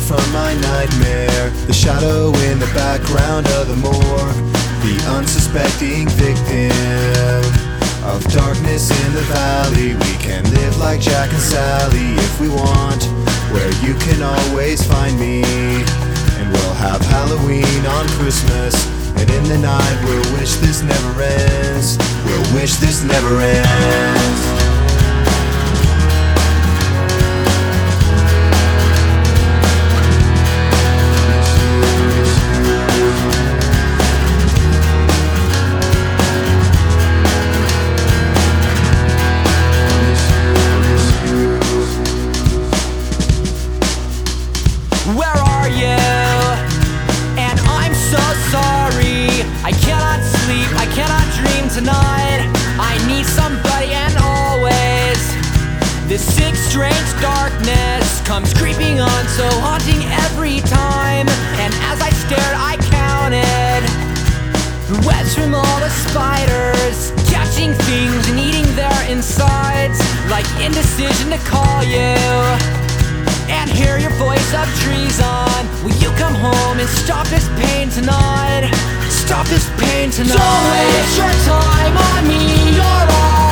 from my nightmare. The shadow in the background of the morgue, the unsuspecting victim of darkness in the valley. We can live like Jack and Sally if we want, where you can always find me. And we'll have Halloween on Christmas, and in the night we'll wish this never ends. We'll wish this never ends. Where are you? And I'm so sorry. I cannot sleep, I cannot dream tonight. I need somebody, and always this sick, strange darkness comes creeping on, so haunting every time. And as I stared, I counted the webs from all the spiders, catching things and eating their insides, like indecision to call you and hear your voice of treason. Will you come home and stop this pain tonight? Stop this pain tonight. Don't waste your time on me, you're all